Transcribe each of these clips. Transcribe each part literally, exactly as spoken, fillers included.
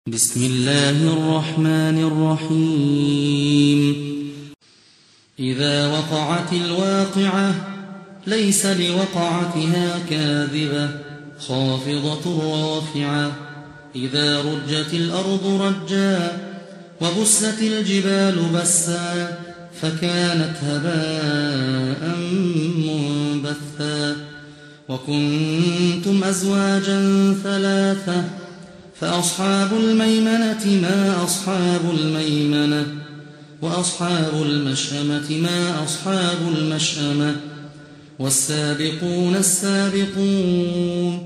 بسم الله الرحمن الرحيم إذا وقعت الواقعة ليس لوقعتها كاذبة خافضة رافعة إذا رجت الأرض رجا وبست الجبال بسا فكانت هباء منبثا وكنتم أزواجا ثلاثة فأصحاب الميمنة ما أصحاب الميمنة وأصحاب المشأمة ما أصحاب المشأمة والسابقون السابقون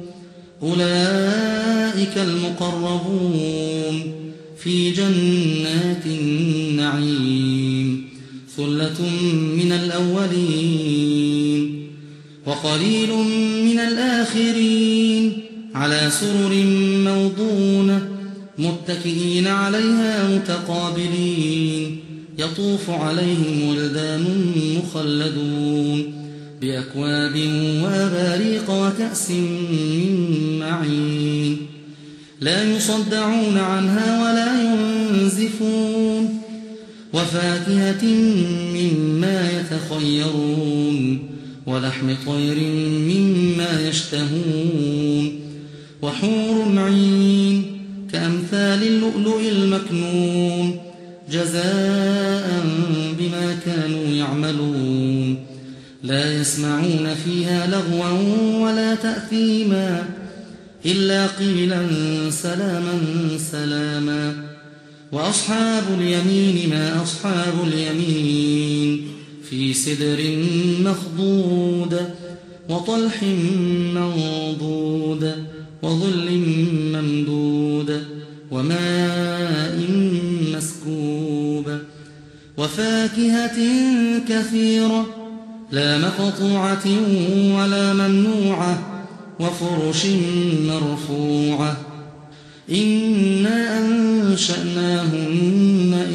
أولئك المقربون في جنات النعيم ثلة من الأولين وقليل من الآخرين على سرر موضونة متكئين عليها متقابلين يطوف عليهم ولدان مخلدون بأكواب وأباريق وكأس من معين لا يصدعون عنها ولا ينزفون وفاكهة مما يتخيرون ولحم طير مما يشتهون وحور عين كأمثال اللؤلؤ المكنون جزاء بما كانوا يعملون لا يسمعون فيها لغوا ولا تأثيما إلا قيلا سلاما سلاما وأصحاب اليمين ما أصحاب اليمين في سدر مخضود وطلح منضود وظل ممدود وماء مسكوب وفاكهة كثيرة لا مقطوعة ولا ممنوعة وفرش مرفوعة إنا أنشأناهن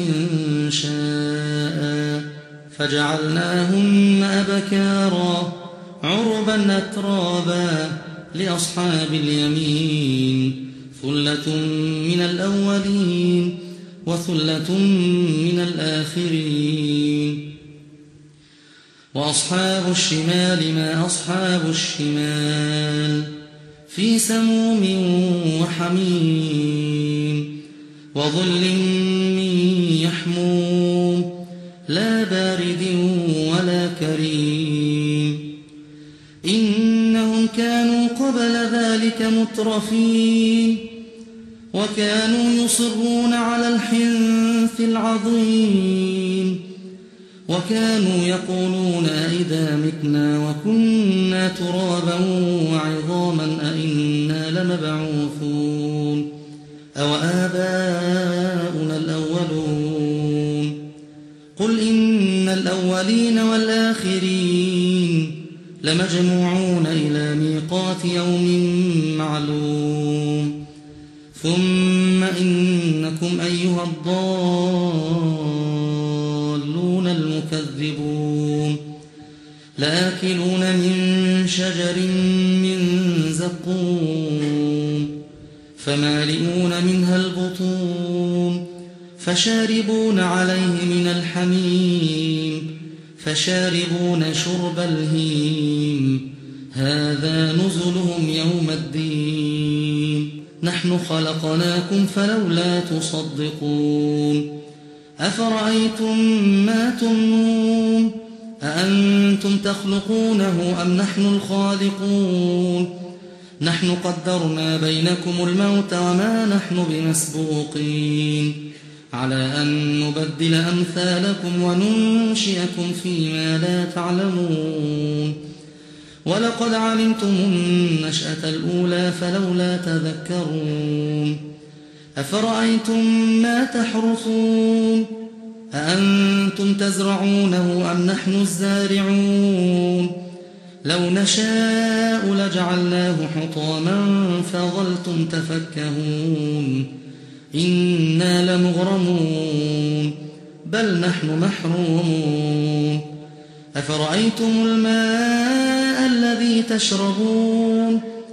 إنشاء فجعلناهن أبكارا عربا أترابا لأصحاب اليمين ثلة من الأولين وثلة من الآخرين وأصحاب الشمال ما أصحاب الشمال في سموم وحميم وظل من يحموم لا بارد ولا كريم إنهم كانوا قبل ذلك مترفين وكانوا يصرون على الحنث العظيم وكانوا يقولون أئذا متنا وكنا ترابا وعظاما أئنا لمبعوثون أو آباؤنا الأولون قل إن الأولين والآخرين لمجموعون إلى ميقات يوم معلوم ثم إنكم أيها الضالون المكذبون لآكلون من شجر من زقوم فمالئون منها البطون فشاربون عليه من الحميم فشاربون شرب الهيم هذا نزلهم يوم الدين نحن خلقناكم فلولا تصدقون أفرأيتم ما تمنون أأنتم تخلقونه أم نحن الخالقون نحن قدرنا بينكم الموت وما نحن بمسبوقين على أن نبدل أمثالكم وننشئكم فيما لا تعلمون ولقد علمتم النشأة الأولى فلولا تذكرون أفرأيتم ما تحرثون أأنتم تزرعونه أم نحن الزارعون لو نشاء لجعلناه حطاما فظلتم تفكهون إنا لمغرمون بل نحن محرومون أفرأيتم الماء الذي تشربون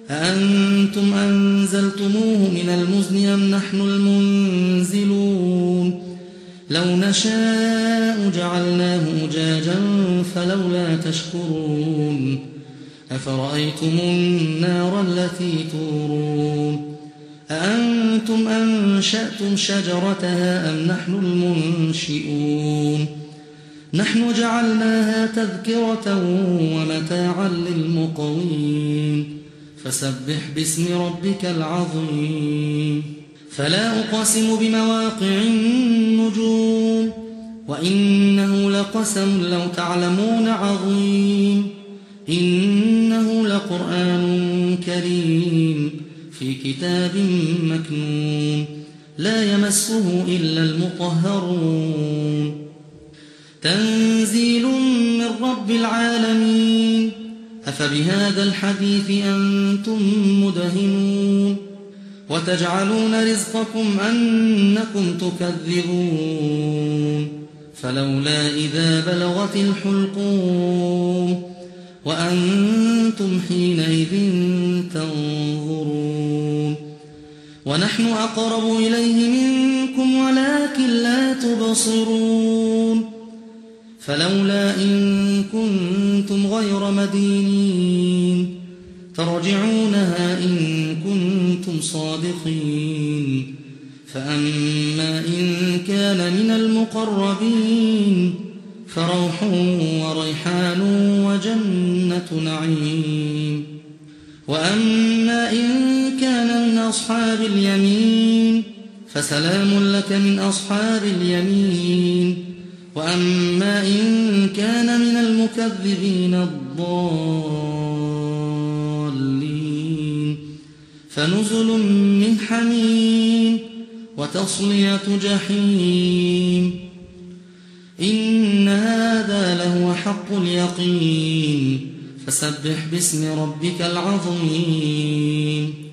أأنتم أنزلتموه من المزن أم نحن المنزلون لو نشاء جعلناه أجاجا فلولا تشكرون أفرأيتم النار التي تورون أأنتم أنشأتم شجرتها أم نحن المنشئون نحن جعلناها تذكرة ومتاعا للمقوين فسبح باسم ربك العظيم فلا أقسم بمواقع النجوم وإنه لقسم لو تعلمون عظيم إنه لقرآن كريم في كتاب مكنون لا يمسه إلا المطهرون تنزيل من رب العالمين أفبهذا الحديث أنتم مدهنون وتجعلون رزقكم أنكم تكذبون فلولا إذا بلغت الحلقوم وأنتم حينئذ تنظرون ونحن أقرب إليه منكم ولكن لا تبصرون فلولا إن كنتم غير مدينين ترجعونها إن كنتم صادقين فأما إن كان من المقربين فروح وريحان وجنة نعيم وأما إن كان من أصحاب اليمين فسلام لك من أصحاب اليمين وأما إن كان من المكذبين الضالين فنزل من حميم وتصلية جحيم إن هذا لهو حق اليقين فسبح باسم ربك العظيم